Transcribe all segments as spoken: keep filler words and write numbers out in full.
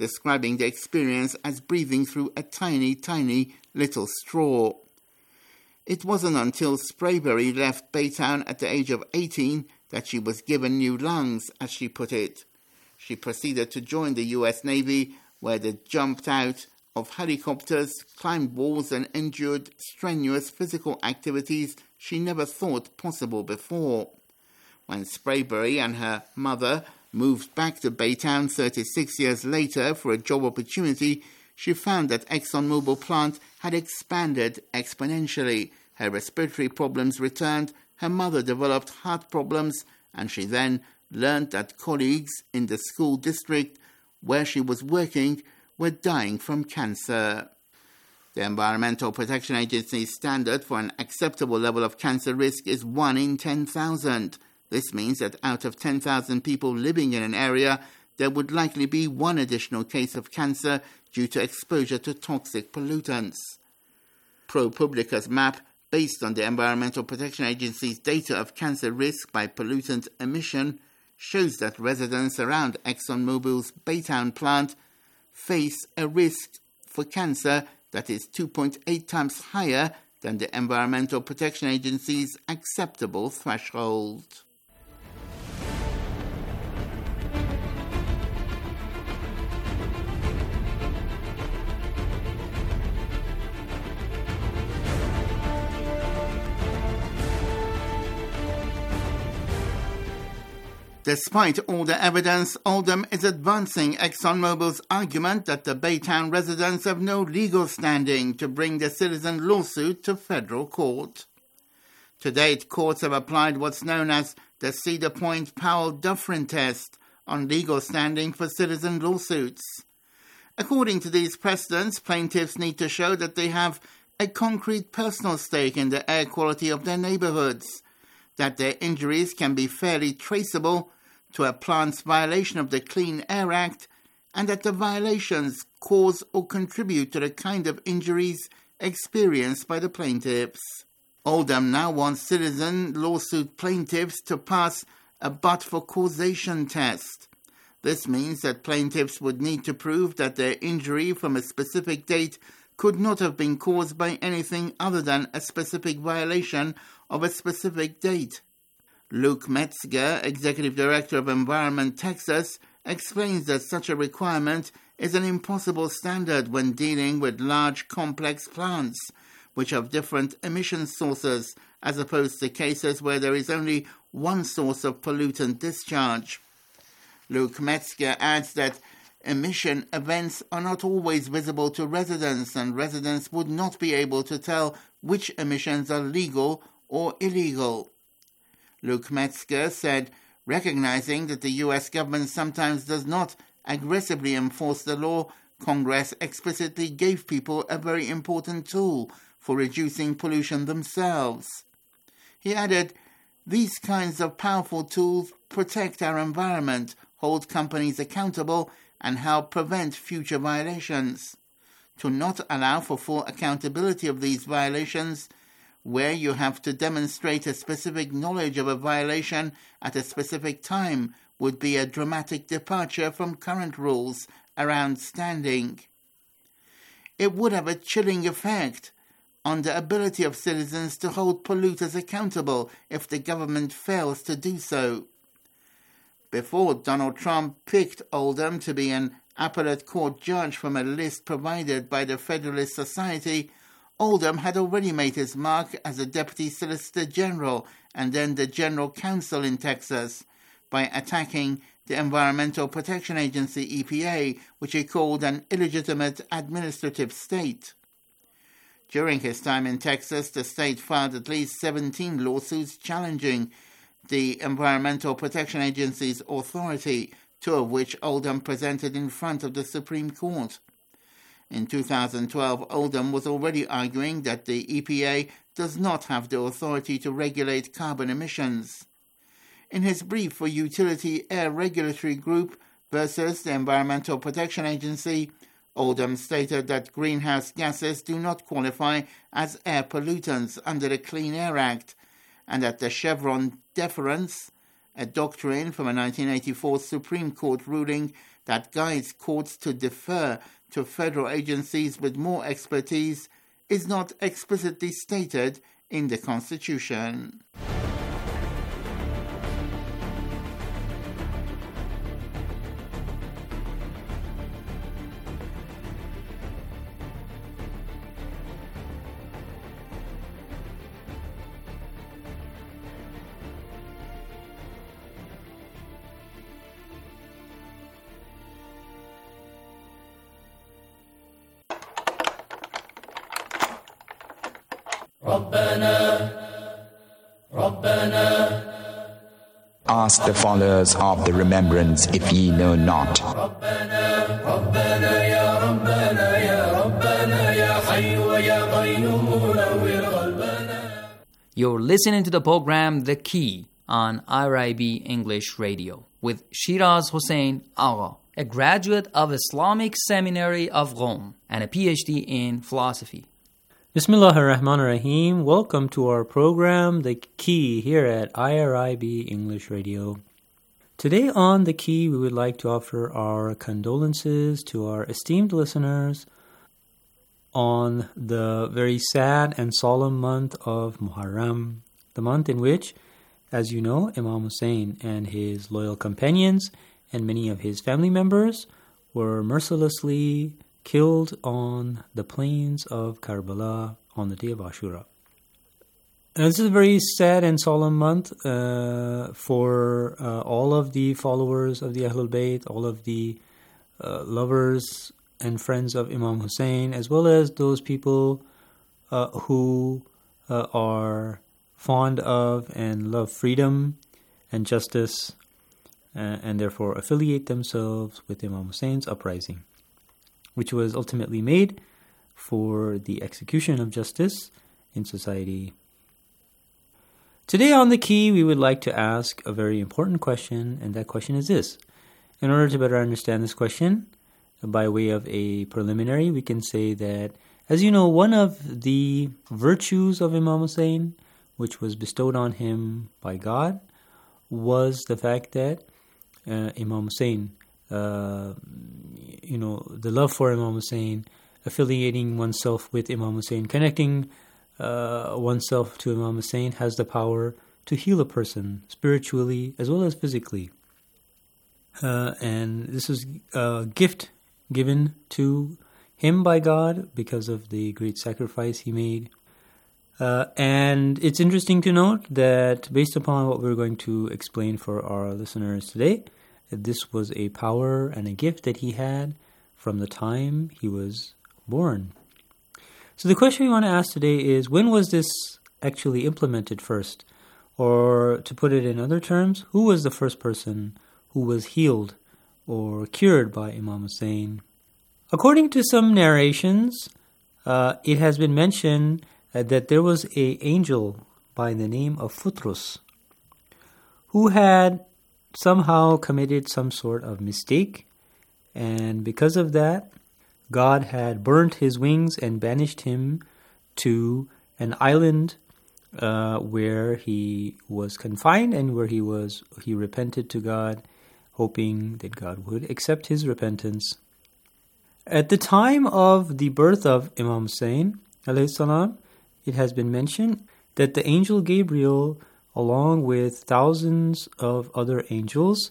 describing the experience as breathing through a tiny, tiny little straw. It wasn't until Sprayberry left Baytown at the age of eighteen that she was given new lungs, as she put it. She proceeded to join the U S Navy, where they jumped out of helicopters, climbed walls and endured strenuous physical activities she never thought possible before. When Sprayberry and her mother moved back to Baytown thirty-six years later for a job opportunity, she found that ExxonMobil plant had expanded exponentially. Her respiratory problems returned, her mother developed heart problems, and she then learned that colleagues in the school district where she was working were dying from cancer. The Environmental Protection Agency's standard for an acceptable level of cancer risk is one in ten thousand. This means that out of ten thousand people living in an area, there would likely be one additional case of cancer due to exposure to toxic pollutants. ProPublica's map, based on the Environmental Protection Agency's data of cancer risk by pollutant emission, shows that residents around ExxonMobil's Baytown plant face a risk for cancer that is two point eight times higher than the Environmental Protection Agency's acceptable threshold. Despite all the evidence, Oldham is advancing ExxonMobil's argument that the Baytown residents have no legal standing to bring the citizen lawsuit to federal court. To date, courts have applied what's known as the Cedar Point-Powell-Dufferin test on legal standing for citizen lawsuits. According to these precedents, plaintiffs need to show that they have a concrete personal stake in the air quality of their neighborhoods, that their injuries can be fairly traceable to a plant's violation of the Clean Air Act, and that the violations cause or contribute to the kind of injuries experienced by the plaintiffs. Oldham now wants citizen lawsuit plaintiffs to pass a but-for-causation test. This means that plaintiffs would need to prove that their injury from a specific date could not have been caused by anything other than a specific violation of a specific date. Luke Metzger, Executive Director of Environment Texas, explains that such a requirement is an impossible standard when dealing with large, complex plants, which have different emission sources, as opposed to cases where there is only one source of pollutant discharge. Luke Metzger adds that emission events are not always visible to residents, and residents would not be able to tell which emissions are legal or illegal. Luke Metzger said, recognizing that the U S government sometimes does not aggressively enforce the law, Congress explicitly gave people a very important tool for reducing pollution themselves. He added, these kinds of powerful tools protect our environment, hold companies accountable, and help prevent future violations. To not allow for full accountability of these violations, where you have to demonstrate a specific knowledge of a violation at a specific time, would be a dramatic departure from current rules around standing. It would have a chilling effect on the ability of citizens to hold polluters accountable if the government fails to do so. Before Donald Trump picked Oldham to be an appellate court judge from a list provided by the Federalist Society, Oldham had already made his mark as a Deputy Solicitor General and then the General Counsel in Texas by attacking the Environmental Protection Agency, E P A, which he called an illegitimate administrative state. During his time in Texas, the state filed at least seventeen lawsuits challenging the Environmental Protection Agency's authority, two of which Oldham presented in front of the Supreme Court. In two thousand twelve, Oldham was already arguing that the E P A does not have the authority to regulate carbon emissions. In his brief for Utility Air Regulatory Group versus the Environmental Protection Agency, Oldham stated that greenhouse gases do not qualify as air pollutants under the Clean Air Act, and that the Chevron deference, a doctrine from a nineteen eighty-four Supreme Court ruling, that guides courts to defer to federal agencies with more expertise is not explicitly stated in the Constitution. Ask the followers of the remembrance if ye know not. You're listening to the program The Key on I R I B English Radio with Shiraz Hussain Agha, a graduate of Islamic Seminary of Rome and a P H D in philosophy. Bismillah ar-Rahman ar-Rahim. Welcome to our program, The Key, here at I R I B English Radio. Today on The Key, we would like to offer our condolences to our esteemed listeners on the very sad and solemn month of Muharram, the month in which, as you know, Imam Hussain and his loyal companions and many of his family members were mercilessly killed on the plains of Karbala on the day of Ashura. And this is a very sad and solemn month uh, for uh, all of the followers of the Ahlul Bayt, all of the uh, lovers and friends of Imam Hussain, as well as those people uh, who uh, are fond of and love freedom and justice uh, and therefore affiliate themselves with Imam Hussein's uprising, which was ultimately made for the execution of justice in society. Today on The Key, we would like to ask a very important question, and that question is this. In order to better understand this question, by way of a preliminary, we can say that, as you know, one of the virtues of Imam Hussain, which was bestowed on him by God, was the fact that uh, Imam Hussain Uh, you know, the love for Imam Hussain, affiliating oneself with Imam Hussain, connecting uh, oneself to Imam Hussain has the power to heal a person spiritually as well as physically. Uh, and this is a gift given to him by God because of the great sacrifice he made. Uh, and it's interesting to note that based upon what we're going to explain for our listeners today, this was a power and a gift that he had from the time he was born. So the question we want to ask today is, when was this actually implemented first? Or to put it in other terms, who was the first person who was healed or cured by Imam Hussain? According to some narrations, uh, it has been mentioned uh, that there was an angel by the name of Futrus who had somehow committed some sort of mistake, and because of that, God had burnt his wings and banished him to an island uh, where he was confined and where he was he repented to God, hoping that God would accept his repentance. At the time of the birth of Imam Hussain, alayhi salam, it has been mentioned that the angel Gabriel, along with thousands of other angels,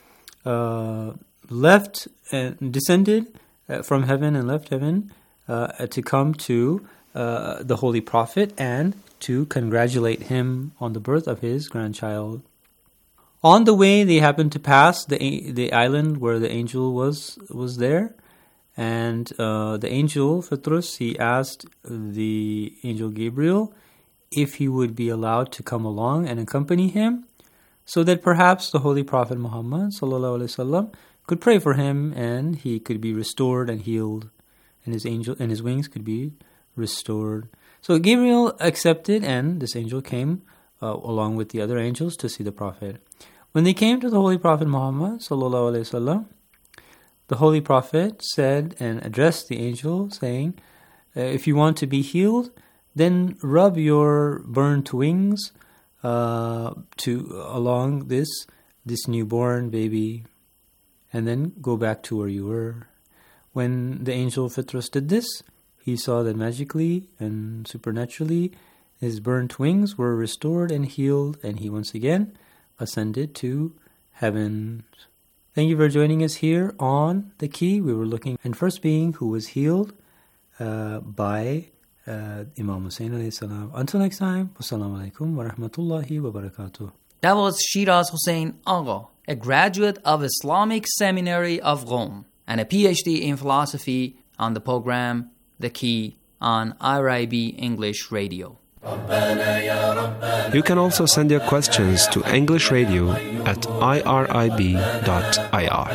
uh, left and descended uh, from heaven and left heaven uh, to come to uh, the Holy Prophet and to congratulate him on the birth of his grandchild. On the way, they happened to pass the the island where the angel was was there, and uh, the angel Futrus, he asked the angel Gabriel if he would be allowed to come along and accompany him, so that perhaps the Holy Prophet Muhammad sallallahu alaihi wasallam could pray for him and he could be restored and healed, and his angel and his wings could be restored. So Gabriel accepted, and this angel came uh, along with the other angels to see the Prophet. When they came to the Holy Prophet Muhammad sallallahu alaihi wasallam, the Holy Prophet said and addressed the angel, saying, "If you want to be healed, then rub your burnt wings uh, to along this this newborn baby." and then go back to where you were. When the angel Fitras did this, he saw that magically and supernaturally his burnt wings were restored and healed, and he once again ascended to heaven. Thank you for joining us here on The Key. We were looking at first being who was healed uh, by uh, Imam Hussein alayhi salam. Until next time, wassalamu alaikum wa rahmatullahi wa barakatuh. That was Shiraz Hussein Agha, a graduate of Islamic Seminary of Rome and a P H D in philosophy on the program The Key on I R I B English Radio. You can also send your questions to English Radio at I R I B dot I R.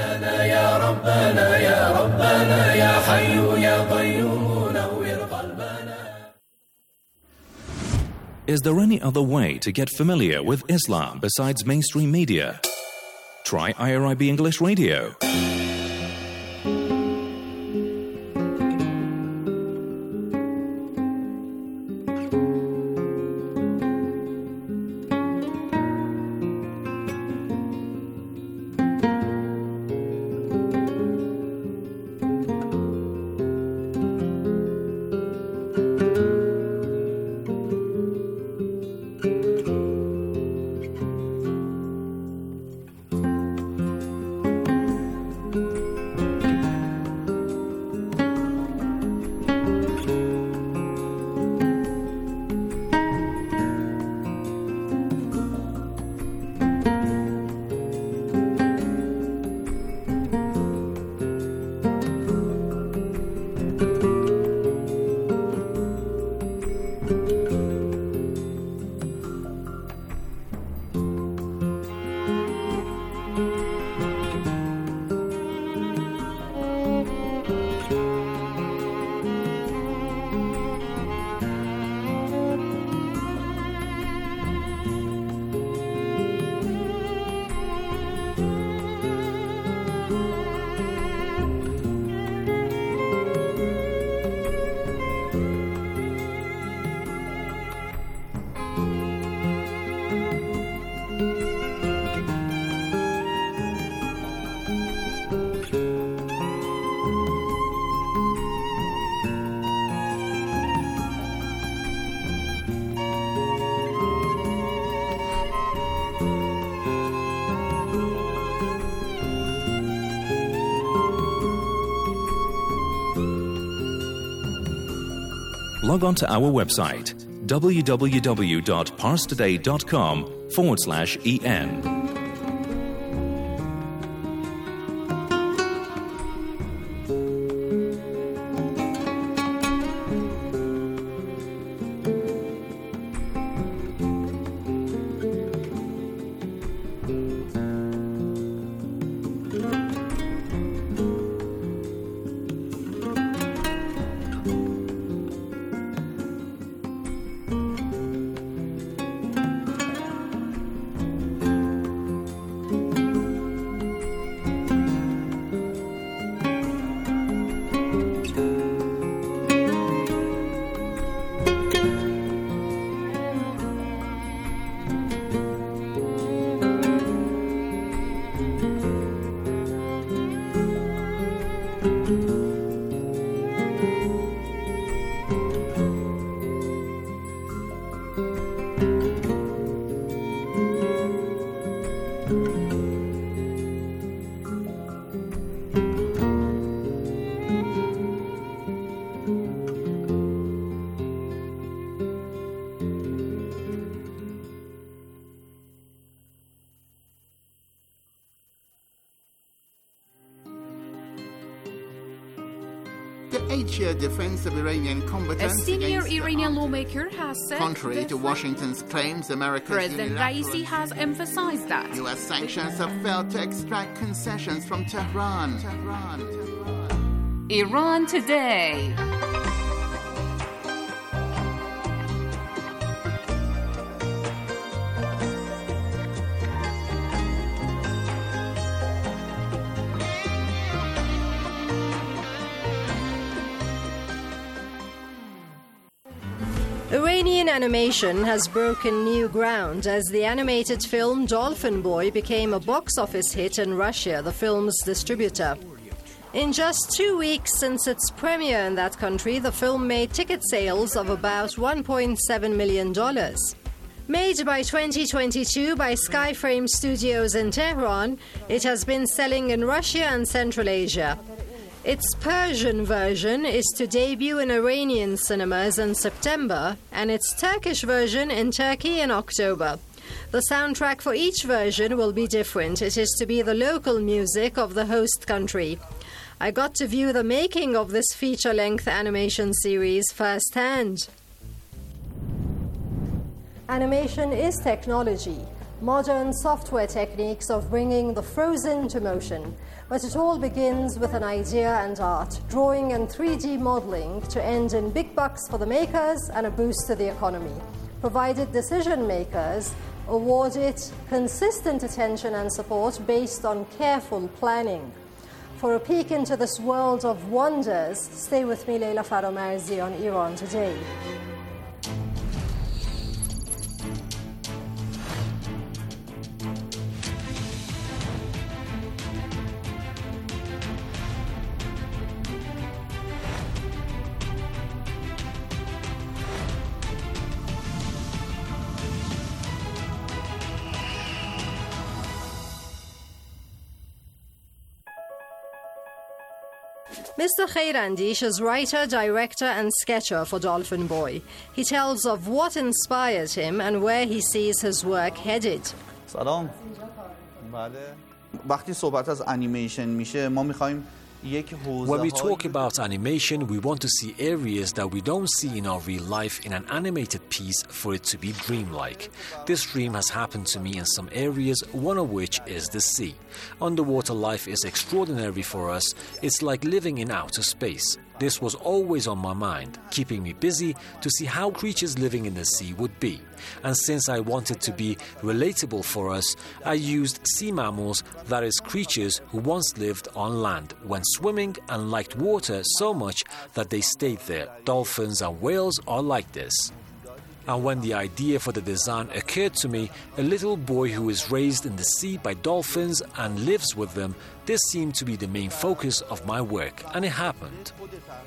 Is there any other way to get familiar with Islam besides mainstream media? Try I R I B English Radio. Log on to our website, www.parstoday.com forward slash en. The eight-year defense of Iranian combatants A senior against Iranian lawmaker has said contrary to Washington's claims, America's President unilateral Raisi has emphasized that U S sanctions have failed to extract concessions from Tehran. Tehran. Tehran. Iran Today. Iranian animation has broken new ground as the animated film Dolphin Boy became a box office hit in Russia, the film's distributor. In just two weeks since its premiere in that country, the film made ticket sales of about one point seven million dollars. Made by twenty twenty-two by Skyframe Studios in Tehran, it has been selling in Russia and Central Asia. Its Persian version is to debut in Iranian cinemas in September, and its Turkish version in Turkey in October. The soundtrack for each version will be different. It is to be the local music of the host country. I got to view the making of this feature-length animation series firsthand. Animation is technology, modern software techniques of bringing the frozen to motion. But it all begins with an idea and art, drawing and three D modeling to end in big bucks for the makers and a boost to the economy, provided decision makers award it consistent attention and support based on careful planning. For a peek into this world of wonders, stay with me, Leila Faramarzi, on Iran Today. Mister Khairandish is writer, director and sketcher for Dolphin Boy. He tells of what inspired him and where he sees his work headed. سلام. بله. وقتی صحبت از انیمیشن میشه ما می‌خوایم When we talk about animation, we want to see areas that we don't see in our real life in an animated piece for it to be dreamlike. This dream has happened to me in some areas, one of which is the sea. Underwater life is extraordinary for us. It's like living in outer space. This was always on my mind, keeping me busy to see how creatures living in the sea would be. And since I wanted to be relatable for us, I used sea mammals, that is, creatures who once lived on land, went swimming and liked water so much that they stayed there. Dolphins and whales are like this. And when the idea for the design occurred to me, a little boy who is raised in the sea by dolphins and lives with them, this seemed to be the main focus of my work, and it happened.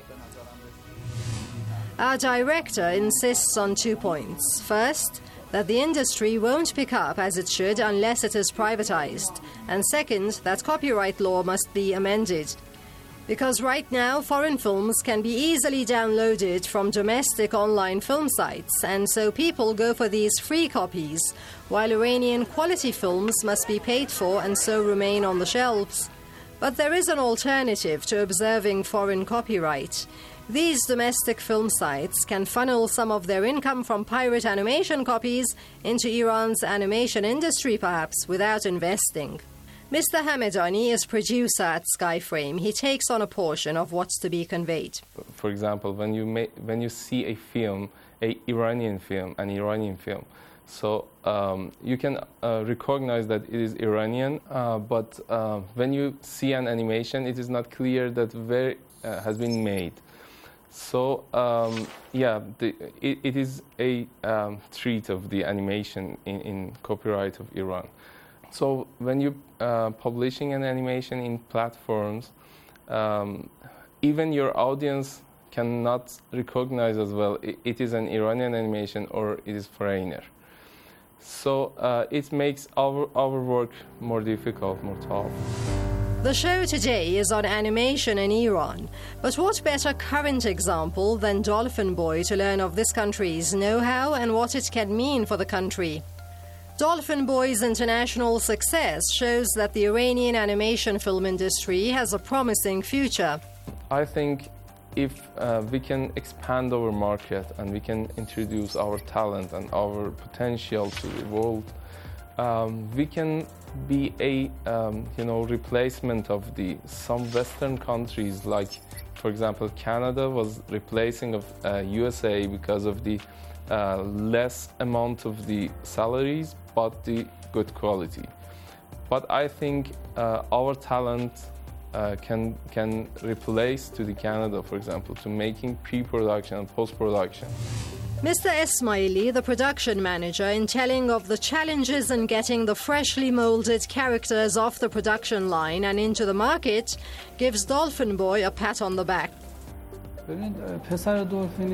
Our director insists on two points. First, that the industry won't pick up as it should unless it is privatized. And second, that copyright law must be amended. Because right now, foreign films can be easily downloaded from domestic online film sites, and so people go for these free copies, while Iranian quality films must be paid for and so remain on the shelves. But there is an alternative to observing foreign copyright. These domestic film sites can funnel some of their income from pirate animation copies into Iran's animation industry, perhaps, without investing. Mister Hamedani is producer at Skyframe. He takes on a portion of what's to be conveyed. For example, when you make, when you see a film, a Iranian film, an Iranian film, so um, you can uh, recognize that it is Iranian, uh, but uh, when you see an animation, it is not clear that where it uh, has been made. So um, yeah, the, it, it is a um, treat of the animation in, in copyright of Iran. So when you're uh, publishing an animation in platforms, um, even your audience cannot recognize as well it, it is an Iranian animation or it is foreigner. So uh, it makes our, our work more difficult, more tough. The show today is on animation in Iran. But what better current example than Dolphin Boy to learn of this country's know-how and what it can mean for the country? Dolphin Boy's international success shows that the Iranian animation film industry has a promising future. I think if uh, we can expand our market and we can introduce our talent and our potential to the world, um, we can be a um, you know replacement of the some Western countries, like for example Canada was replacing of uh, U S A because of the uh, less amount of the salaries but the good quality. But I think uh, our talent uh, can can replace to the Canada, for example, to making pre-production and post-production. Mister Esmaili, the production manager, in telling of the challenges in getting the freshly molded characters off the production line and into the market, gives Dolphin Boy a pat on the back. The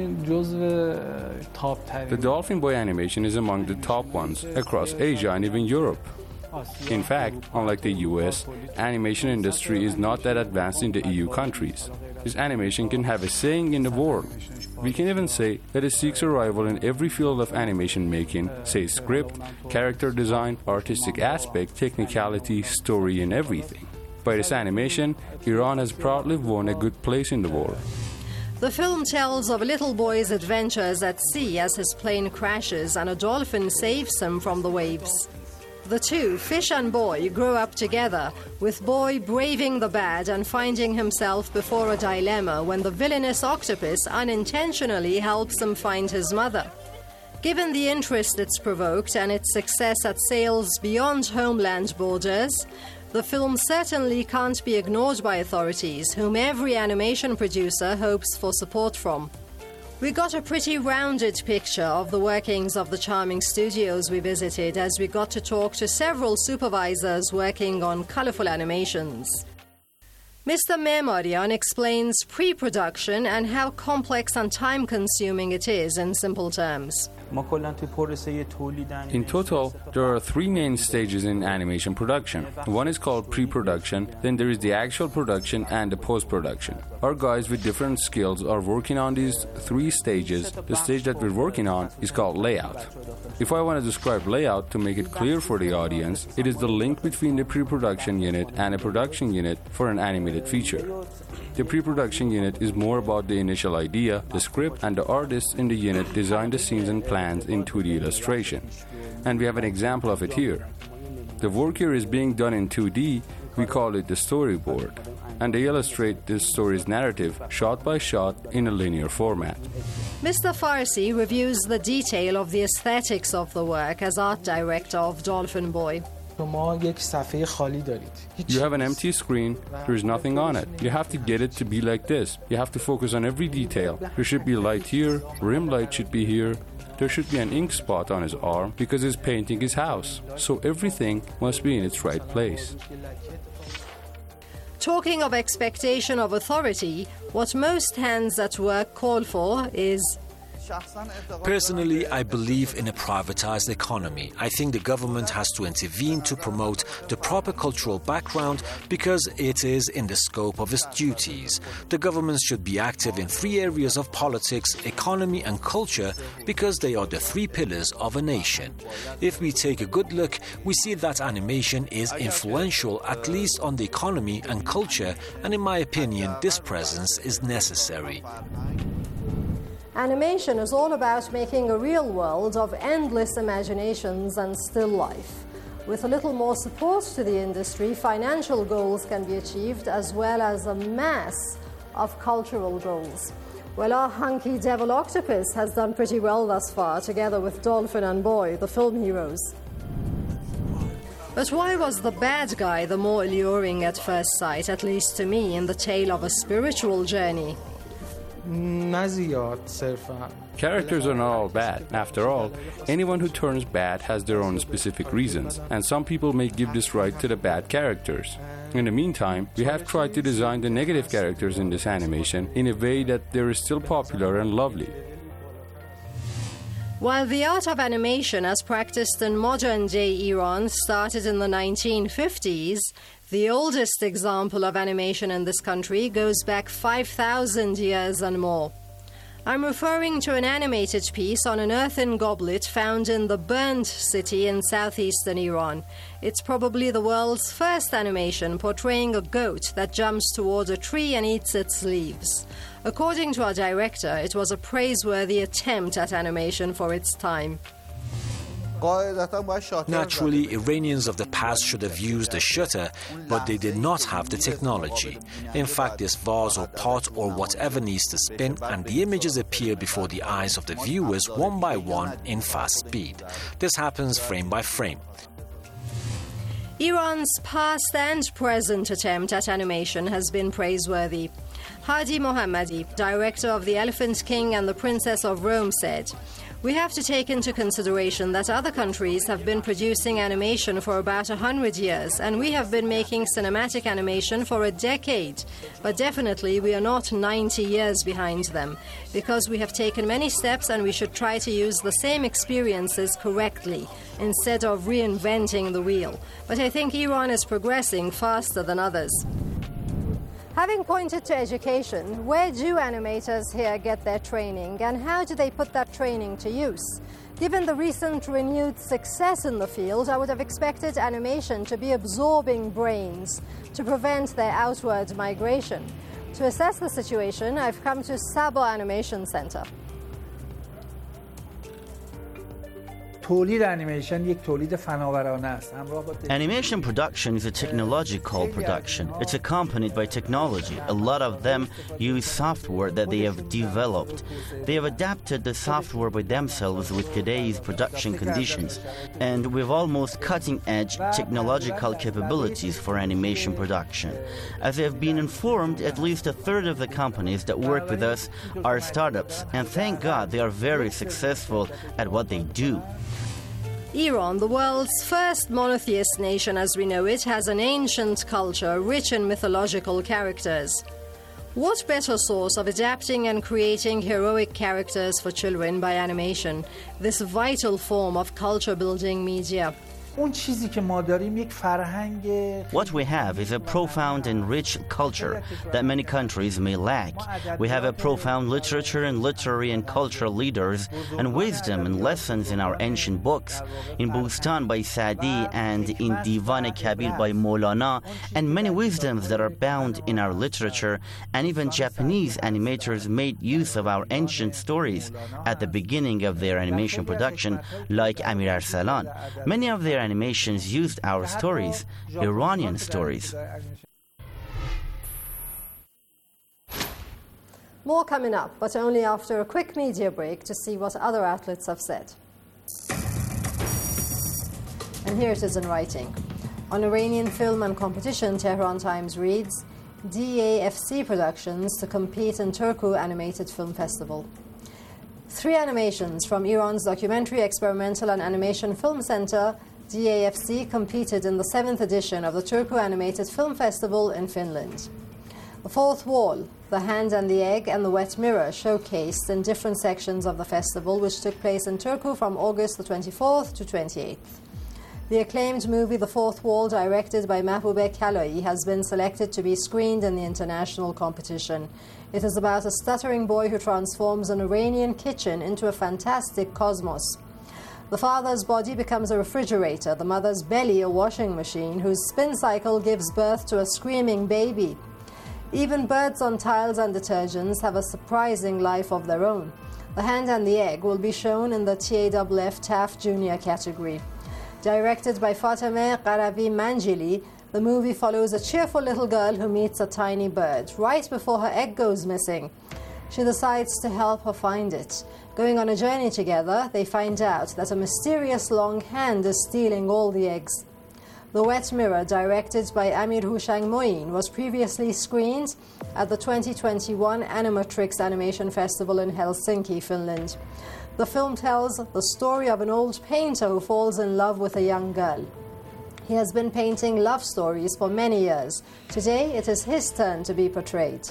Dolphin Boy animation is among the top ones across Asia and even Europe. In fact, unlike the U S, animation industry is not that advanced in the E U countries. This animation can have a saying in the world. We can even say that it seeks a rival in every field of animation making, say script, character design, artistic aspect, technicality, story, and everything. By this animation, Iran has proudly won a good place in the world. The film tells of a little boy's adventures at sea as his plane crashes and a dolphin saves him from the waves. The two, fish and boy, grow up together, with boy braving the bad and finding himself before a dilemma when the villainous octopus unintentionally helps him find his mother. Given the interest it's provoked and its success at sales beyond homeland borders, the film certainly can't be ignored by authorities, whom every animation producer hopes for support from. We got a pretty rounded picture of the workings of the charming studios we visited as we got to talk to several supervisors working on colorful animations. Mister Memarian explains pre-production and how complex and time-consuming it is in simple terms. In total, there are three main stages in animation production. One is called pre-production, then there is the actual production and the post-production. Our guys with different skills are working on these three stages. The stage that we're working on is called layout. If I want to describe layout to make it clear for the audience, it is the link between the pre-production unit and a production unit for an animated feature. The pre-production unit is more about the initial idea, the script, and the artists in the unit design the scenes and plans in two D illustration. And we have an example of it here. The work here is being done in two D, we call it the storyboard, and they illustrate this story's narrative shot by shot in a linear format. Mister Farsi reviews the detail of the aesthetics of the work as art director of Dolphin Boy. You have an empty screen, there is nothing on it. You have to get it to be like this. You have to focus on every detail. There should be light here, rim light should be here. There should be an ink spot on his arm because he's painting his house. So everything must be in its right place. Talking of expectation of authority, what most hands at work call for is... Personally, I believe in a privatized economy. I think the government has to intervene to promote the proper cultural background because it is in the scope of its duties. The government should be active in three areas of politics, economy and culture because they are the three pillars of a nation. If we take a good look, we see that animation is influential at least on the economy and culture, and in my opinion, this presence is necessary. Animation is all about making a real world of endless imaginations and still life. With a little more support to the industry, financial goals can be achieved as well as a mass of cultural goals. Well, our hunky devil octopus has done pretty well thus far, together with Dolphin and Boy, the film heroes. But why was the bad guy the more alluring at first sight, at least to me, in the tale of a spiritual journey? Characters are not all bad. After all, anyone who turns bad has their own specific reasons, and some people may give this right to the bad characters. In the meantime, we have tried to design the negative characters in this animation in a way that they are still popular and lovely. While the art of animation as practiced in modern-day Iran started in the nineteen fifties, the oldest example of animation in this country goes back five thousand years and more. I'm referring to an animated piece on an earthen goblet found in the Burned city in southeastern Iran. It's probably the world's first animation portraying a goat that jumps toward a tree and eats its leaves. According to our director, it was a praiseworthy attempt at animation for its time. Naturally, Iranians of the past should have used a shutter, but they did not have the technology. In fact, this vase or pot or whatever needs to spin, and the images appear before the eyes of the viewers one by one in fast speed. This happens frame by frame. Iran's past and present attempt at animation has been praiseworthy. Hadi Mohammadi, director of The Elephant King and the Princess of Rome, said, "We have to take into consideration that other countries have been producing animation for about a hundred years, and we have been making cinematic animation for a decade. But definitely we are not ninety years behind them, because we have taken many steps and we should try to use the same experiences correctly, instead of reinventing the wheel. But I think Iran is progressing faster than others." Having pointed to education, where do animators here get their training, and how do they put that training to use? Given the recent renewed success in the field, I would have expected animation to be absorbing brains to prevent their outward migration. To assess the situation, I've come to Sabo Animation Center. Animation production is a technological production. It's accompanied by technology. A lot of them use software that they have developed. They have adapted the software by themselves with today's production conditions, and with almost cutting-edge technological capabilities for animation production. As I have been informed, at least a third of the companies that work with us are startups, and thank God they are very successful at what they do. Iran, the world's first monotheist nation as we know it, has an ancient culture rich in mythological characters. What better source of adapting and creating heroic characters for children by animation, this vital form of culture-building media? What we have is a profound and rich culture that many countries may lack. We have a profound literature and literary and cultural leaders and wisdom and lessons in our ancient books, in Bustan by Sa'di and in Divan-e-Kabir by Maulana, and many wisdoms that are bound in our literature, and even Japanese animators made use of our ancient stories at the beginning of their animation production, like Amir Arsalan. Many of their animations used our stories, Iranian stories. More coming up, but only after a quick media break to see what other outlets have said. And here it is in writing. On Iranian film and competition, Tehran Times reads, D A F C Productions to compete in Turku Animated Film Festival. Three animations from Iran's Documentary, Experimental and Animation Film Center, D A F C, competed in the seventh edition of the Turku Animated Film Festival in Finland. The Fourth Wall, The Hand and the Egg, and The Wet Mirror showcased in different sections of the festival, which took place in Turku from August the twenty-fourth to twenty-eighth. The acclaimed movie The Fourth Wall, directed by Mahbubeh Kalai, has been selected to be screened in the international competition. It is about a stuttering boy who transforms an Iranian kitchen into a fantastic cosmos. The father's body becomes a refrigerator, the mother's belly a washing machine, whose spin cycle gives birth to a screaming baby. Even birds on tiles and detergents have a surprising life of their own. The Hand and the Egg will be shown in the T A F F T A F Junior category. Directed by Fatemeh Qaravi Manjili, the movie follows a cheerful little girl who meets a tiny bird right before her egg goes missing. She decides to help her find it. Going on a journey together, they find out that a mysterious long hand is stealing all the eggs. The Wet Mirror, directed by Amir Houshang Moin, was previously screened at the twenty twenty-one Animatrix Animation Festival in Helsinki, Finland. The film tells the story of an old painter who falls in love with a young girl. He has been painting love stories for many years. Today, it is his turn to be portrayed.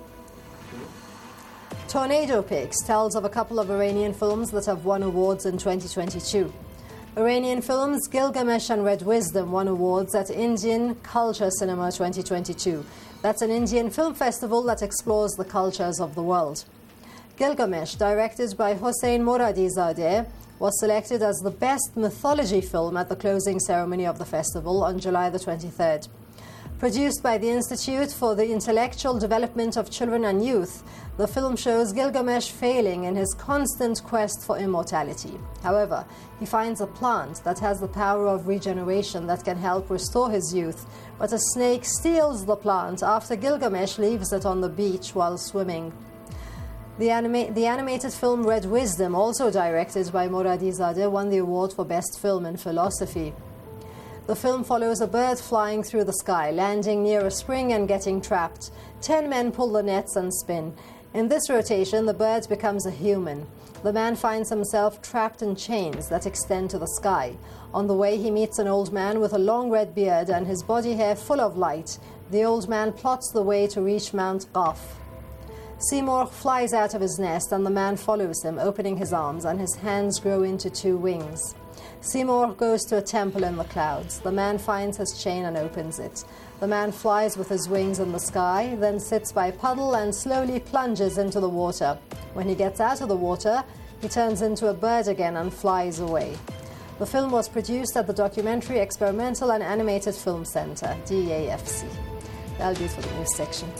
Tornado Pics tells of a couple of Iranian films that have won awards in twenty twenty-two. Iranian films Gilgamesh and Red Wisdom won awards at Indian Culture Cinema twenty twenty-two. That's an Indian film festival that explores the cultures of the world. Gilgamesh, directed by Hossein Moradizadeh, was selected as the best mythology film at the closing ceremony of the festival on July the twenty-third. Produced by the Institute for the Intellectual Development of Children and Youth, the film shows Gilgamesh failing in his constant quest for immortality. However, he finds a plant that has the power of regeneration that can help restore his youth, but a snake steals the plant after Gilgamesh leaves it on the beach while swimming. The, anima- the animated film Red Wisdom, also directed by Moradizadeh, won the award for Best Film in Philosophy. The film follows a bird flying through the sky, landing near a spring and getting trapped. Ten men pull the nets and spin. In this rotation, the bird becomes a human. The man finds himself trapped in chains that extend to the sky. On the way, he meets an old man with a long red beard and his body hair full of light. The old man plots the way to reach Mount Qaf. Seymour flies out of his nest and the man follows him, opening his arms, and his hands grow into two wings. Seymour goes to a temple in the clouds. The man finds his chain and opens it. The man flies with his wings in the sky, then sits by a puddle and slowly plunges into the water. When he gets out of the water, he turns into a bird again and flies away. The film was produced at the Documentary, Experimental and Animated Film Center, D A F C. That'll do it for the news section.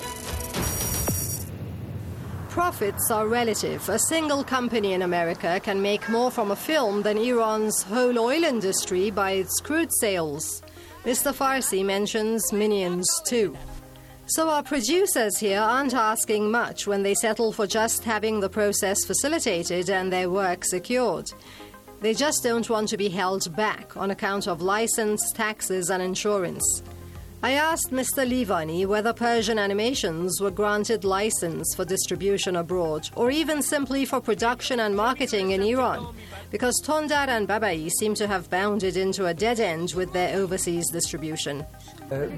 Profits are relative. A single company in America can make more from a film than Iran's whole oil industry by its crude sales. Mister Farsi mentions Minions too. So our producers here aren't asking much when they settle for just having the process facilitated and their work secured. They just don't want to be held back on account of license, taxes and insurance. I asked Mister Livani whether Persian animations were granted license for distribution abroad, or even simply for production and marketing in Iran, because Tondar and Babai seem to have bounded into a dead end with their overseas distribution. In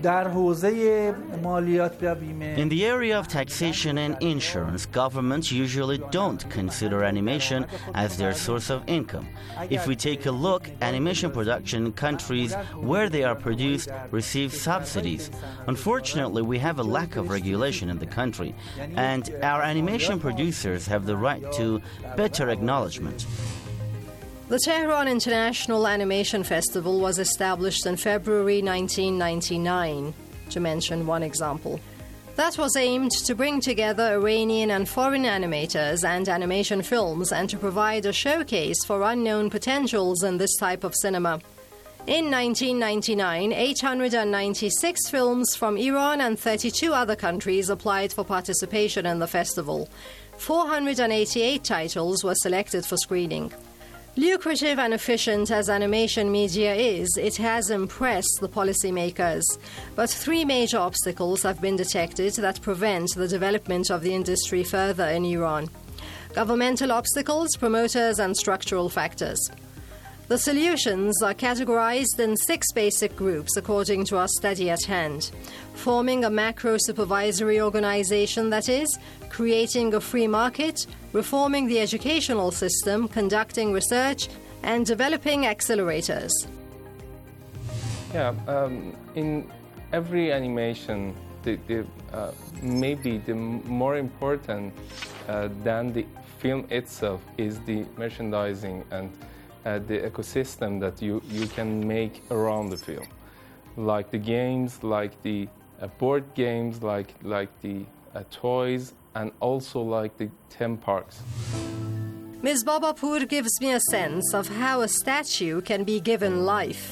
the area of taxation and insurance, governments usually don't consider animation as their source of income. If we take a look, animation production in countries where they are produced receive subsidies. Unfortunately, we have a lack of regulation in the country, and our animation producers have the right to better acknowledgement. The Tehran International Animation Festival was established in February nineteen ninety-nine, to mention one example. That was aimed to bring together Iranian and foreign animators and animation films and to provide a showcase for unknown potentials in this type of cinema. In nineteen ninety-nine, eight hundred ninety-six films from Iran and thirty-two other countries applied for participation in the festival. four hundred eighty-eight titles were selected for screening. Lucrative and efficient as animation media is, it has impressed the policymakers. But three major obstacles have been detected that prevent the development of the industry further in Iran: governmental obstacles, promoters, and structural factors. The solutions are categorized in six basic groups according to our study at hand. Forming a macro-supervisory organization, that is, creating a free market, reforming the educational system, conducting research, and developing accelerators. Yeah, um, in every animation, the, the, uh, maybe the more important uh, than the film itself is the merchandising and Uh, the ecosystem that you, you can make around the film, like the games, like the uh, board games, like, like the uh, toys, and also like the theme parks. Miz Babapour gives me a sense of how a statue can be given life.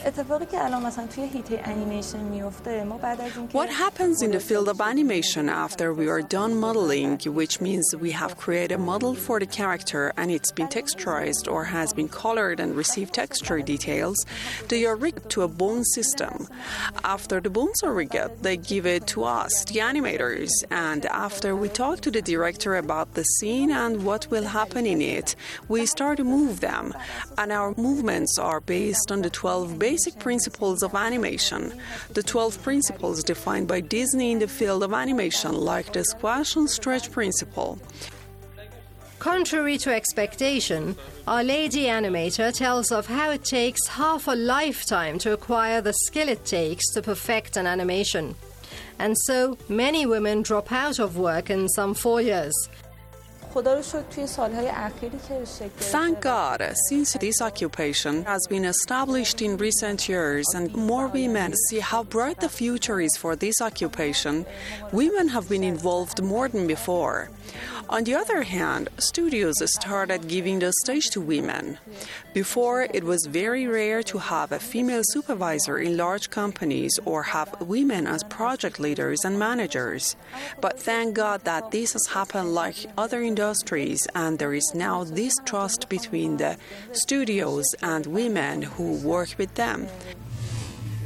What happens in the field of animation after we are done modeling, which means we have created a model for the character and it's been texturized or has been colored and received texture details, they are rigged to a bone system. After the bones are rigged, they give it to us, the animators, and after we talk to the director about the scene and what will happen in it, we start to move them, and our movements are based on the twelve basic principles of animation. The twelve principles defined by Disney in the field of animation, like the squash and stretch principle. Contrary to expectation, Our Lady Animator tells of how it takes half a lifetime to acquire the skill it takes to perfect an animation. And so, many women drop out of work in some four years. Thank God, since this occupation has been established in recent years and more women see how bright the future is for this occupation, women have been involved more than before. On the other hand, studios started giving the stage to women. Before, it was very rare to have a female supervisor in large companies or have women as project leaders and managers. But thank God that this has happened like other industries, and there is now this trust between the studios and women who work with them.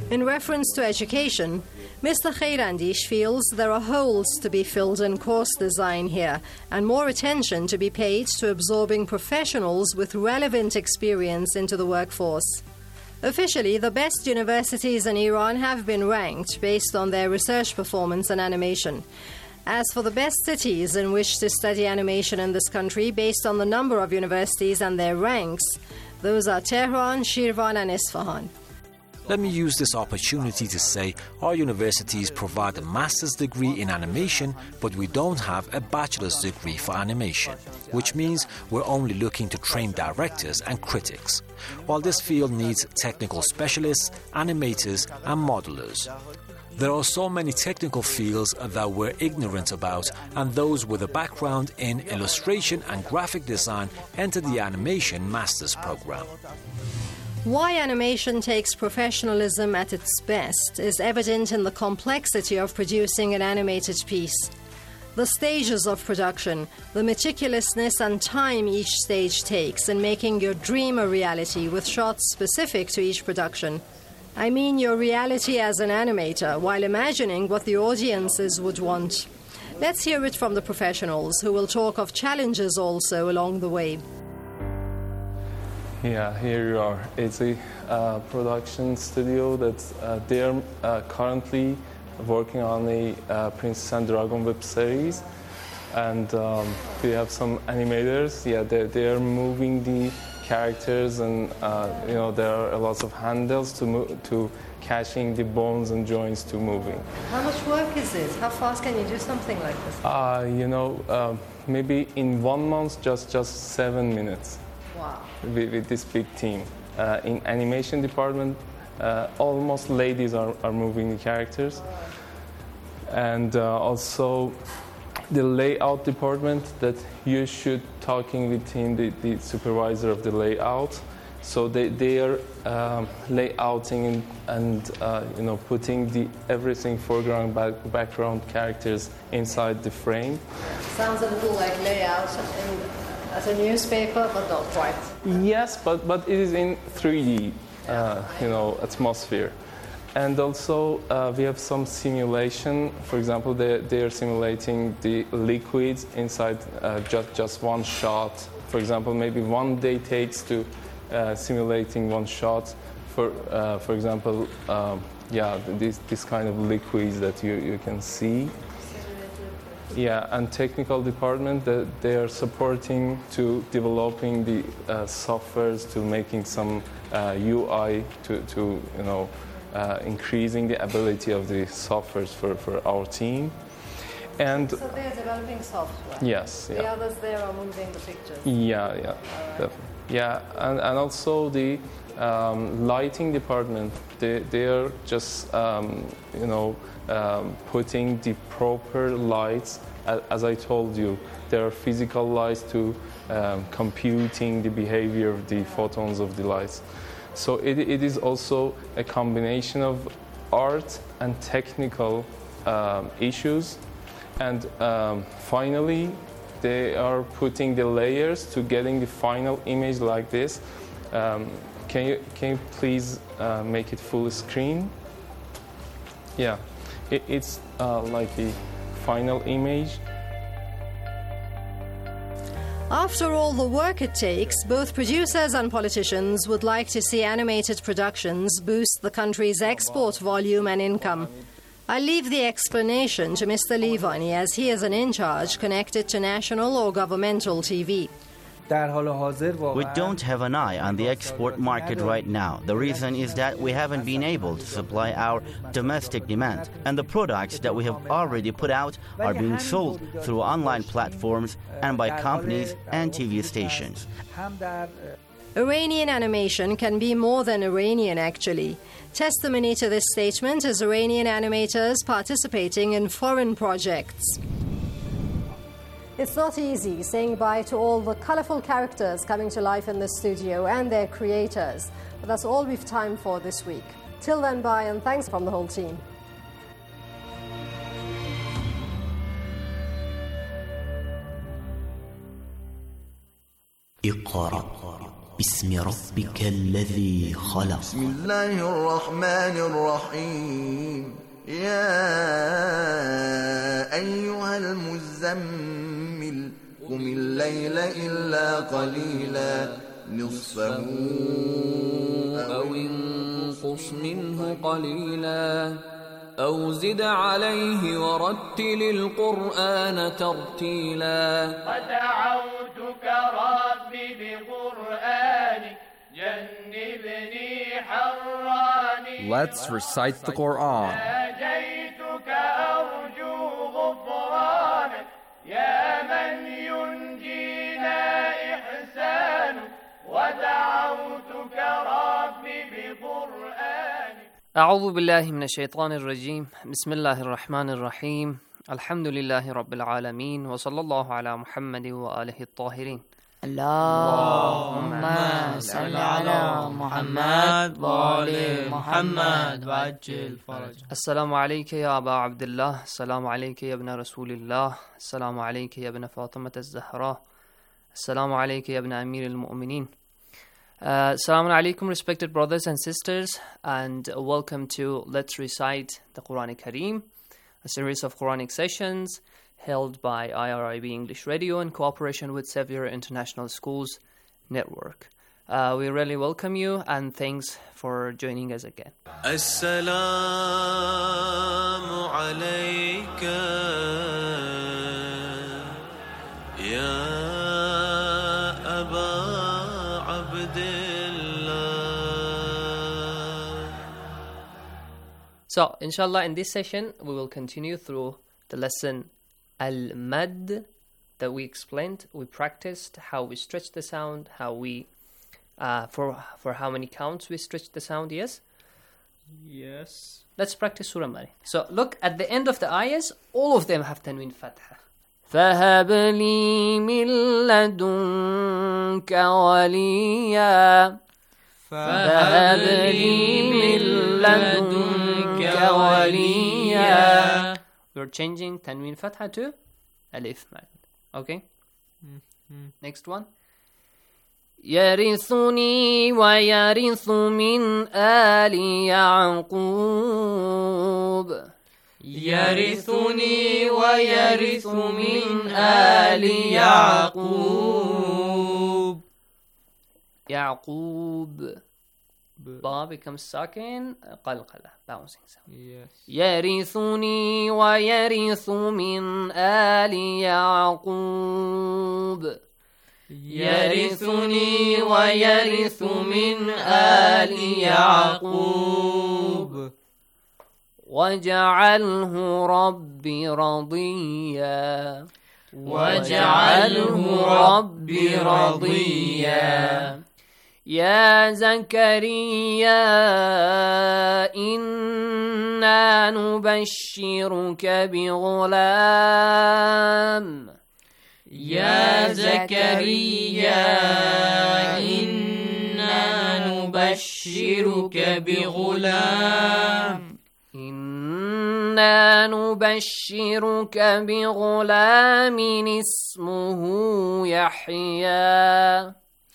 In reference to education, Mister Khairandish feels there are holes to be filled in course design here and more attention to be paid to absorbing professionals with relevant experience into the workforce. Officially, the best universities in Iran have been ranked based on their research performance in animation. As for the best cities in which to study animation in this country based on the number of universities and their ranks, those are Tehran, Shirvan and Isfahan. Let me use this opportunity to say our universities provide a master's degree in animation, but we don't have a bachelor's degree for animation, which means we're only looking to train directors and critics, while this field needs technical specialists, animators and modelers. There are so many technical fields that we're ignorant about, and those with a background in illustration and graphic design enter the animation master's program. Why animation takes professionalism at its best is evident in the complexity of producing an animated piece. The stages of production, the meticulousness and time each stage takes in making your dream a reality with shots specific to each production. I mean your reality as an animator while imagining what the audiences would want. Let's hear it from the professionals who will talk of challenges also along the way. Yeah, here you are. It's a uh, production studio that uh, they're uh, currently working on a uh, Princess and Dragon web series, and um, we have some animators. Yeah, they're, they're moving the characters, and uh, you know there are lots of handles to mo- to catching the bones and joints to moving. How much work is it? How fast can you do something like this? Uh, you know, uh, maybe in one month, just just seven minutes. Wow. With, with this big team. Uh, in animation department, uh, almost ladies are, are moving the characters. And uh, also the layout department, that you should talking with him, the, the supervisor of the layout. So they, they are um, layouting and, and uh, you know putting the everything foreground back, background characters inside the frame. Sounds a little like layout in as a newspaper, but not quite. Yes, but, but it is in three D, uh, you know, atmosphere. And also uh, we have some simulation. For example, they, they are simulating the liquids inside uh, just, just one shot. For example, maybe one day takes to uh, simulating one shot. For uh, for example, um, yeah, this, this kind of liquids that you, you can see. Yeah, and technical department, that they are supporting to developing the uh, softwares, to making some uh, U I, to, to you know, uh, increasing the ability of the softwares for, for our team. And so they're developing software. Yes. The yeah. others there are moving the pictures. Yeah, yeah, definitely. Yeah, and, and also the um, lighting department, they they are just um, you know. Um, putting the proper lights, as, as I told you, there are physical lights to um, computing the behavior of the photons of the lights. So it, it is also a combination of art and technical um, issues. And um, finally, they are putting the layers to getting the final image like this. Um, can you can you please uh, make it full screen? Yeah. It, it's uh, like the final image. After all the work it takes, both producers and politicians would like to see animated productions boost the country's export volume and income. I leave the explanation to Mister Livani, as he is an in-charge connected to national or governmental T V. We don't have an eye on the export market right now. The reason is that we haven't been able to supply our domestic demand, and the products that we have already put out are being sold through online platforms and by companies and T V stations. Iranian animation can be more than Iranian, actually. Testimony to this statement is Iranian animators participating in foreign projects. It's not easy saying bye to all the colorful characters coming to life in the studio and their creators, but that's all we've time for this week. Till then, bye, and thanks from the whole team. اقرأ باسم ربك الذي خلق. بسم الله الرحمن الرحيم. يا أيها المزمل قم الليل إلا قليلا نصفه أو انقص منه قليلا أو زد عليه ورتل القرآن ترتيلا. ودعوتك ربي بقرآنك جنبني حراني. Let's recite the Quran. ناجيتك أرجو غفرانك يا من ينجينا إحسانك. ودعوتك ربي بقرآنك. أعوذ بالله من الشيطان الرجيم. بسم الله الرحمن الرحيم. الحمد لله رب العالمين وصلى الله على محمد وآله الطاهرين. اللهم صل على محمد وآل محمد وعجل فرج. السلام عليك يا أبا عبد الله. السلام عليك يا ابن رسول الله. السلام عليك يا ابن فاطمة الزهراء. السلام عليك يا ابن أمير المؤمنين. Uh, Assalamu alaikum, respected brothers and sisters, and welcome to Let's Recite the Quran Kareem, a series of Quranic sessions held by I R I B English Radio in cooperation with Sevier International Schools Network. Uh, we really welcome you and thanks for joining us again. Assalamu alayka ya Aba So, inshallah, in this session, we will continue through the lesson Al-Mad that we explained. We practiced how we stretch the sound, how we, uh, for for how many counts we stretch the sound, yes? Yes. Let's practice Surah Mari. So, look, at the end of the ayahs, all of them have Tanween Fatha. فَهَبْ لِي مِن لَدُنْكَ وَلِيًّا فَهَبْ لِي مِن لَدُنْكَ وَلِيًّا. We're changing Tanween Fatha to Alif Mad. Okay? Mm-hmm. Next one. يَرِثُنِي وَيَرِثُ مِنْ آلِ يَعْقُوبَ يرثني ويرث من آل يعقوب. يعقوب. Ba becomes sakin, qalqala, bouncing sound. Yes. يرثني ويرث من آل يعقوب. يرثني ويرث من آل يعقوب. وَاجْعَلْهُ رَبِّ رَضِيًّا. وَاجْعَلْهُ رَبِّ رَضِيًّا. يا زكريا إنا نبشرك بغلام. يا زكريا إنا نبشرك بغلام. إنا نبشرك بغلام اسمه يحيى.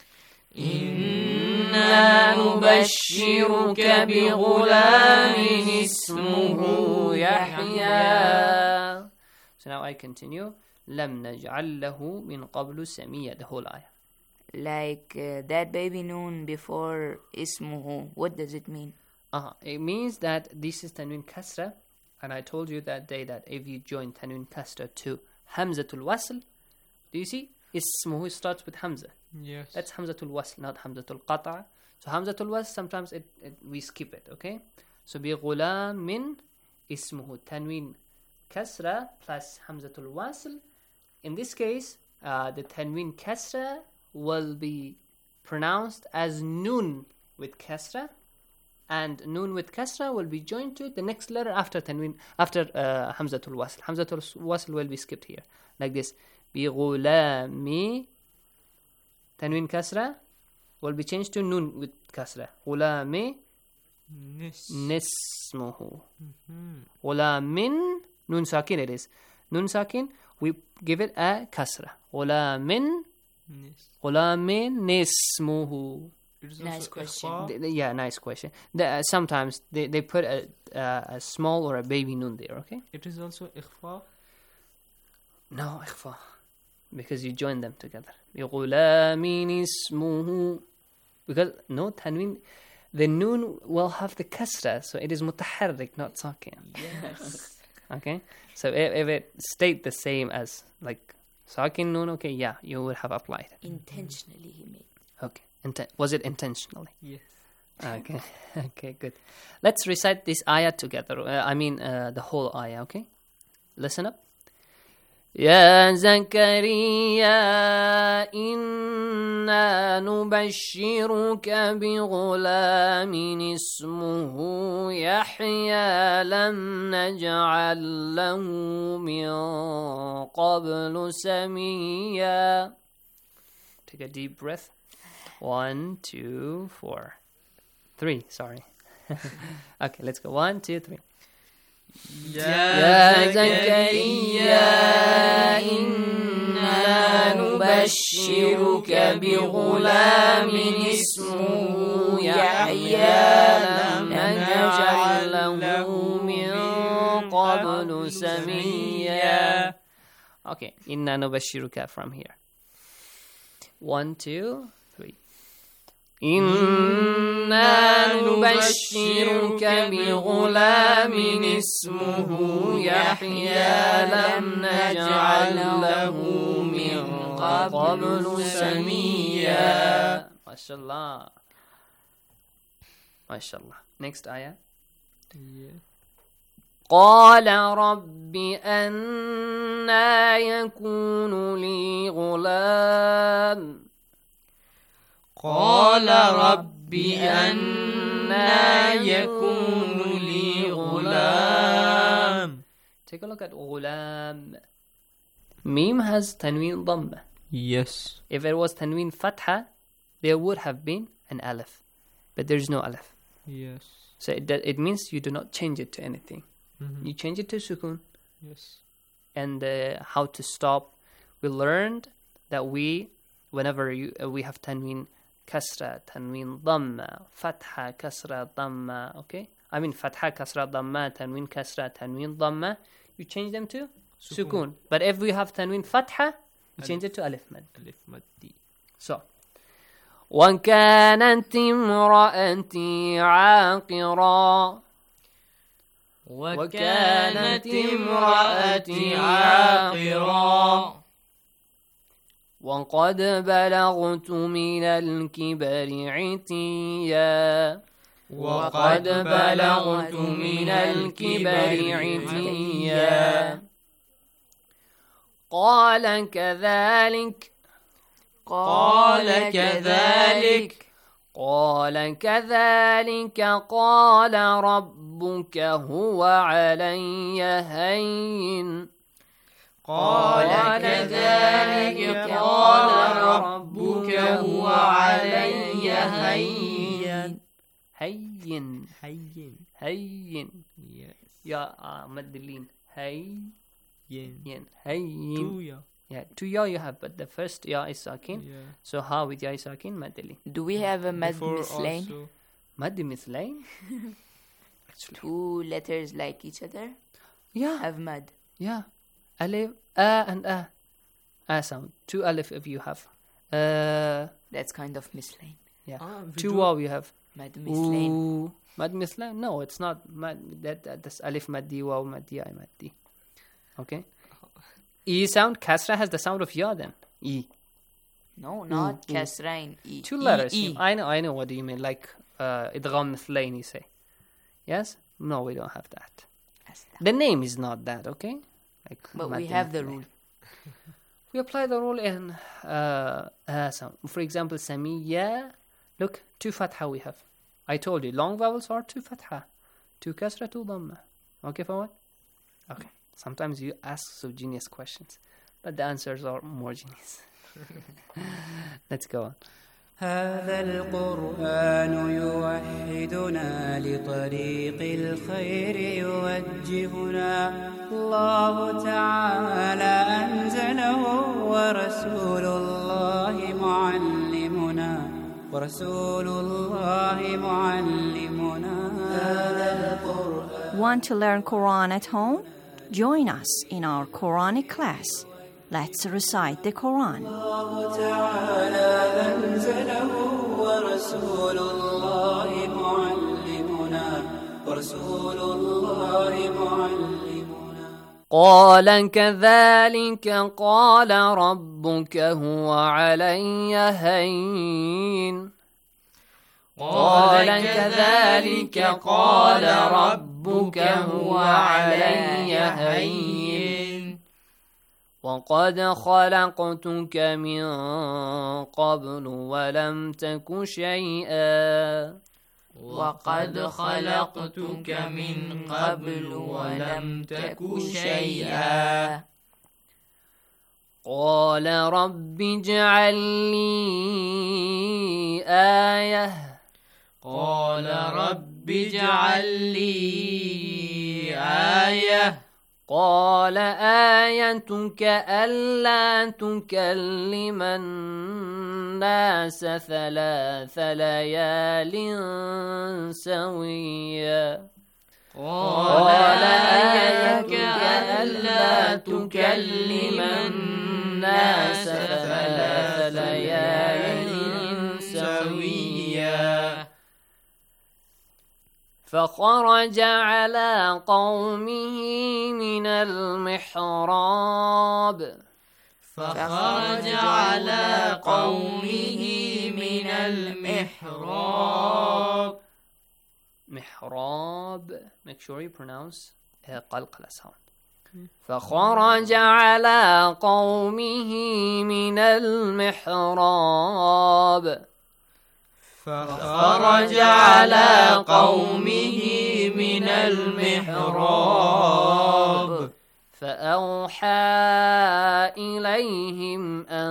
إنا نبشرك بغلام اسمه يحيى. So now I continue. لم نجعل له من قبل سميا. The whole ayah. Like uh, that baby noon before ismuhu. What does it mean? Uh-huh. It means that this is Tanween Kasra, and I told you that day that if you join Tanween Kasra to Hamzatul Wasl, do you see? Ismuhu starts with Hamza. Yes. That's Hamzatul Wasl, not Hamzatul Qata'. So Hamzatul Wasl, sometimes it, it, we skip it, okay? So bi ghulamin ismuhu Tanween Kasra plus Hamzatul Wasl. In this case, uh, the Tanween Kasra will be pronounced as Nun with Kasra, and Nun with Kasra will be joined to the next letter after Tanween, after uh, Hamzatul Wasl. Hamzatul Wasl will be skipped here, like this. Bi ghulami. Tanween Kasra will be changed to Nun with Kasra. Ghulami nismuhu. Ghulamin, Nun Sakin it is. Nun Sakin, we give it a Kasra. Ghulamin غلام اسمه. Nice question. The- yeah, nice question. The, uh, sometimes they, they put a, uh, a small or a baby noon there, okay? It is also إخفاء. No, إخفاء. Because you join them together. غلام اسمه. Because no tanween, the noon will have the kasra, so it is mutaharrik, not sakin. Yes. Okay? So if, if it stayed the same as like sakin noon, okay, yeah, you would have applied it. Intentionally he made. Okay. Inten- was it intentionally? Yes. Okay. Okay, good. Let's recite this ayah together. Uh, I mean, uh, the whole ayah, okay? Listen up. يا زكريا إنا نبشرك بغلام اسمه يحيى لم نجعل له من قبل سميا. Take a deep breath. One, two, four. Three, sorry. Okay, let's go. One, two, three. يا زكريا إنا نبشرك بغلام اسمه يحيى لم نجعل له من قبل سميا. Okay, إنا نبشرك from here. One, two, three. إنا نبشرك بغلام اسمه يحيى لم نجعل له من قبل سميا. MashaAllah. MashaAllah. Next ayah. Yeah. قال رب أنى يكون لي غلام. قال رب أنى يكون لي غلام. Take a look at غلام. Mim has tanween dhamma. Yes. If it was tanween fatha, there would have been an alif. But there's no alif. Yes. So it, it means you do not change it to anything. Mm-hmm. You change it to sukun. Yes. And uh, how to stop. We learned that we, whenever you, uh, we have tanween kasra, tanween dhamma, fatha, kasra, dhamma, okay? I mean fatha, kasra, dhamma, tanween kasra, tanween dhamma. You change them to sukun. sukun. But if we have tanween fatha, you change it to alif mad. Alif maddi. So, وَكَانَتْ امْرَأَتِي عَاقِرًا. وكانت امرأتي عاقرا. وقد بلغت من الكبر عتيا. وقد بلغت من الكبر عتيا. قال كذلك. قال كذلك. قال كذلك قال ربك هو علي هين. قال كذلك قال ربك هو علي هين. هين. هين. هين. Yes. يا مد اللين. هين. Yin. هين. Two ya. Yeah, two ya you have, but the first ya is sakin. Yeah. So how with ya is sakin? Madli. Do we have a mad Before mislain? also- Mad mislain? Two letters like each other Yeah. have mad. Yeah. Alif, a and a. A sound. Two alif if you have. Uh, That's kind of mislain. yeah. Ah, we Two do- waw you have. Mad mislain. Ooh. Mad mislain? No, it's not mad. That, that that's alif maddi, waw maddi, I maddi. Okay. E sound. Kasra has the sound of ya then. E. No, not Ooh, ooh. kasrain. E. Two E, letters. E. I know. I know. What do you mean? Like uh, idgham mithlain, you say. Yes. No, we don't have that. The name is not that. Okay. Like But we mad have the mithlain. rule. We apply the rule in uh, uh, sound. For example, Samiya. Look, two fatha we have. I told you, long vowels are two fatha. Two kasra, two dhamma. Okay, Fawad? Okay. Sometimes you ask so genius questions, but the answers are more genius. Let's go on. هذا القرآن يوحدنا لطريق الخير يوجهنا الله تعالى أنزله ورسول الله ورسول الله معلمنا هذا القرآن. Want to learn Quran at home? Join us in our Quranic class. Let's recite the Quran. الله تعالى أنزله ورسول الله معلمنا ورسول الله معلمنا. قال كذلك قال ربك هو علي هين. قال كذلك قال ربك هو علي هين. وقد خلقتك من قبل ولم تك شيئا. وقد خلقتك من قبل ولم تك شيئا. قال رب اجعل لي آية. قال رب اجعل لي آية. قال آيتك ألا تكلم الناس ثلاث ليال سويا. قال آيتك ألا تكلم الناس ثلاث ليال سويا. فخرج على قومه من المحراب. فخرج على قومه من المحراب. محراب. Make sure you pronounce قلقلة sound. فخرج على قومه من المحراب. فخرج على قومه من المحراب. فأوحى إليهم أن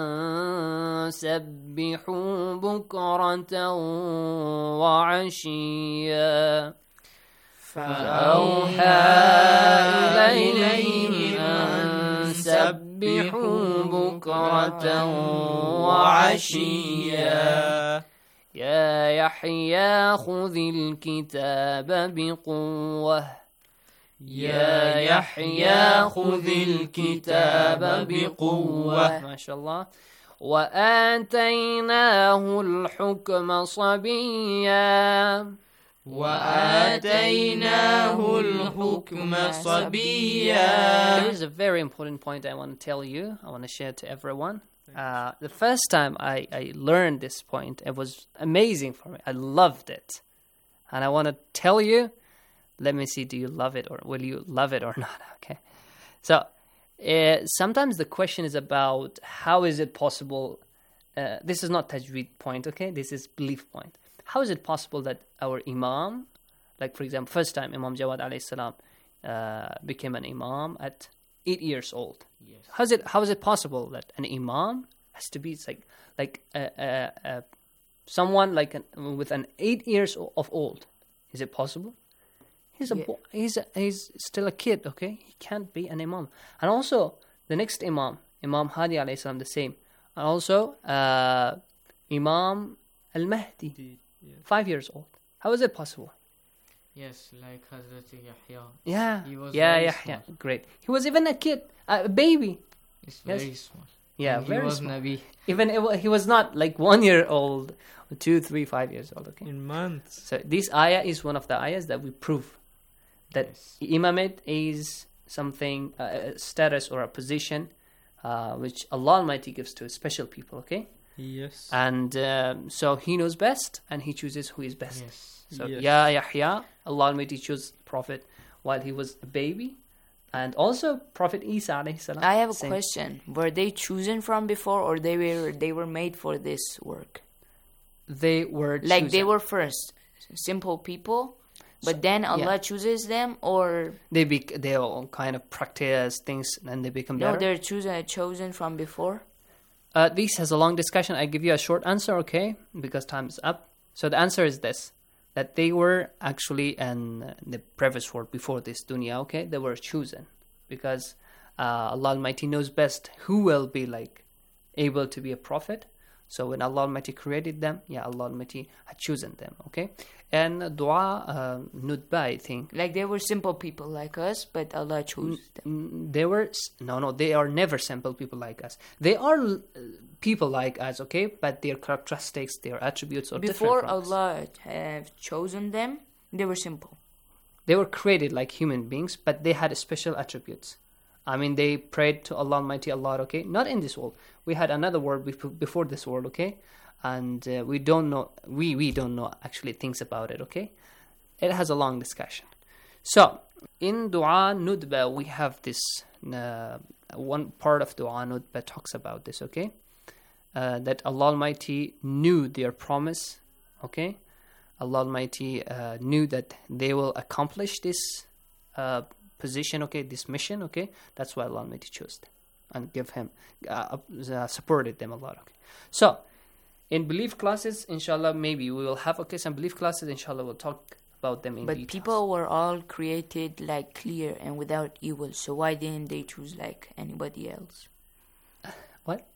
سبحوا بكرة وعشيا. فأوحى إليهم أن سبحوا بكرة وعشيا. يا يحيى خذ الكتاب بقوة. يا يحيى خذ الكتاب بقوة. ما شاء الله. وآتيناه الحكم صبيا. وآتيناه الحكم صبيا. There is a very important point I want to tell you. I want to share to everyone. Uh, the first time I, I learned this point, it was amazing for me. I loved it. And I want to tell you, let me see, do you love it or will you love it or not? Okay. So uh, sometimes the question is about how is it possible, uh, this is not tajweed point, okay? This is belief point. How is it possible that our imam, like for example, first time Imam Jawad alayhi salam uh, became an imam at eight years old? Yes. How is it? How is it possible that an imam has to be it's like like uh, uh, uh, someone like an, with an eight years of old? Is it possible? He's a yeah. boy, he's a, he's still a kid. Okay, he can't be an imam. And also the next imam, Imam Hadi alayhi salam, the same. And also uh, Imam Al Mahdi, yes. five years old. How is it possible? Yes, like Hazrat Yahya. Yeah, he was yeah, very Yahya. small. Great. He was even a kid, a baby. He's yes. very small. Yeah, and very he was small. Nabi. Even it, he was not like one year old, or two, three, five years old. Okay. In months. So this ayah is one of the ayahs that we prove that yes. imamate is something, uh, a status or a position, uh, which Allah Almighty gives to special people. Okay. Yes. And um, so He knows best, and He chooses who is best. Yes. So yes. Ya Yahya, Allah Almighty chose Prophet while he was a baby, and also Prophet Isa alayhi salam. I have a same. question. Were they chosen from before, or they were they were made for this work? They were like chosen. they were first simple people, but So- then Allah yeah. chooses them, or They be they all kind of practice things and they become no, better. they're chosen chosen from before. Uh, this has a long discussion. I give you a short answer, okay? Because time is up. So the answer is this: that they were actually in the previous world before this dunya, okay? They were chosen because uh, Allah Almighty knows best who will be like able to be a prophet. So when Allah Almighty created them, yeah, Allah Almighty had chosen them, okay? And dua, uh, nudba, I think. Like they were simple people like us, but Allah chose them. They were, no, no, they are never simple people like us. They are uh, people like us, okay? But their characteristics, their attributes are Before different from Allah us. have chosen them, they were simple. They were created like human beings, but they had special attributes. I mean, they prayed to Allah Almighty a lot, okay? Not in this world. We had another world before this world, okay? And uh, we don't know, we, we don't know actually things about it, okay? It has a long discussion. So, in Dua Nudba, we have this, uh, one part of Dua Nudba talks about this, okay? Uh, that Allah Almighty knew their promise, okay? Allah Almighty uh, knew that they will accomplish this uh, position, okay, this mission, okay? That's why Allah Almighty chose them and give him, uh, uh, supported them a lot, okay? So, in belief classes, inshallah, maybe we will have, okay, some belief classes, inshallah, we'll talk about them in But details. people were all created like clear and without evil, so why didn't they choose like anybody else? What?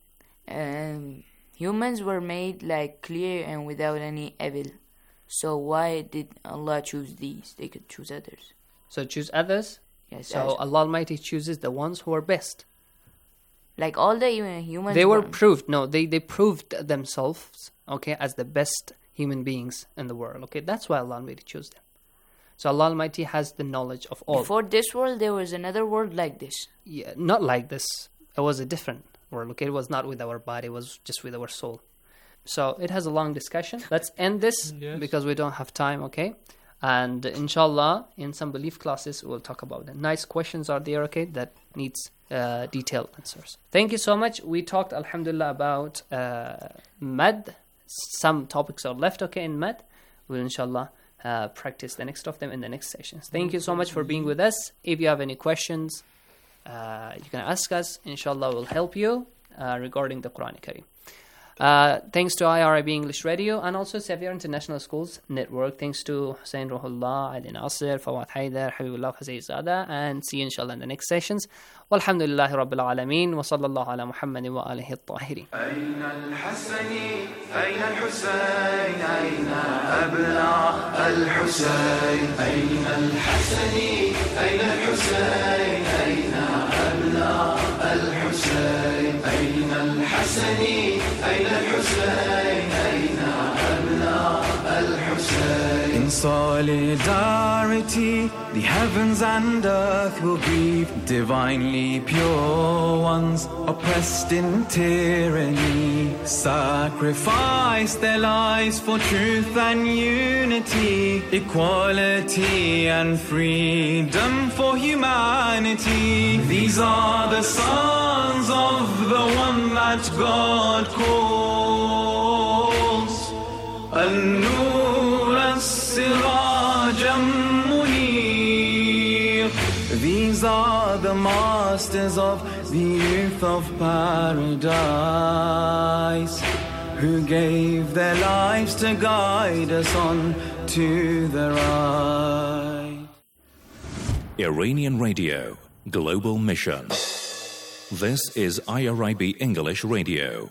Um, humans were made like clear and without any evil, so why did Allah choose these? They could choose others. So choose others? Yes. So Allah Almighty chooses the ones who are best. Like all the humans. They were born. proved, no, they, they proved themselves, okay, as the best human beings in the world, okay? That's why Allah Almighty chose them. So Allah Almighty has the knowledge of all. Before this world, there was another world like this. Yeah, not like this. It was a different world, okay? It was not with our body, it was just with our soul. So it has a long discussion. Let's end this yes. because we don't have time, okay? And inshallah, in some belief classes, we'll talk about it. Nice questions are there, okay, that needs uh, detailed answers. Thank you so much. We talked, alhamdulillah, about uh, mad. Some topics are left, okay, in mad. We'll inshallah uh, practice the next of them in the next sessions. Thank you so much for being with us. If you have any questions, uh, you can ask us. Inshallah, we'll help you uh, regarding the Quran Kareem. Uh, thanks to I R I B English Radio and also Xavier International Schools Network. Thanks to Hussein Ruhullah, Ali Nasir, Fawad Haidar, Habibullah Khazizada, and see you inshallah in the next sessions. Walhamdulillahi Rabbil Alameen wa sallallahu ala Muhammadin wa alihi at-tahirin. أين الحسن أين الحسين أين أبناء الحسين أين الحسن أين الحسين أين أبناء الحسين أين الحسن أين الحسين أين أبناء الحسين. In solidarity the heavens and earth will grieve, divinely pure ones oppressed in tyranny sacrifice their lives for truth and unity, equality and freedom for humanity. These are the sons of the one that God calls An-Nur As-Siraj Munir. These are the masters of the youth of paradise, who gave their lives to guide us on to the right. Iranian Radio, Global Mission. This is I R I B English Radio.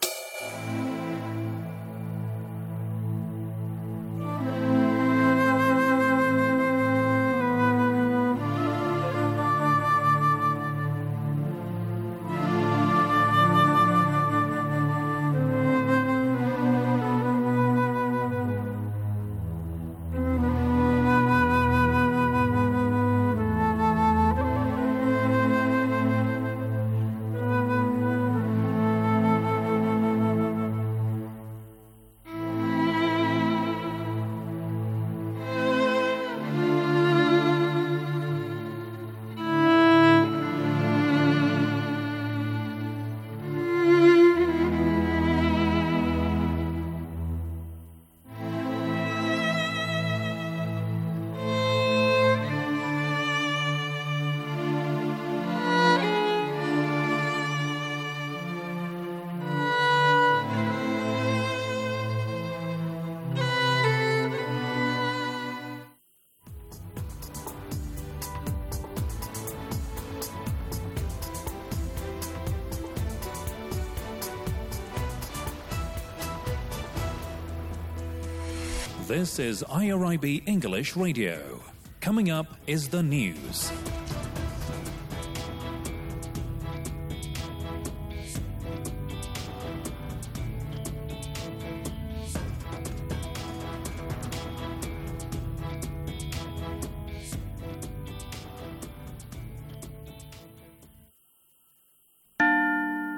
This is I R I B English Radio. Coming up is the news.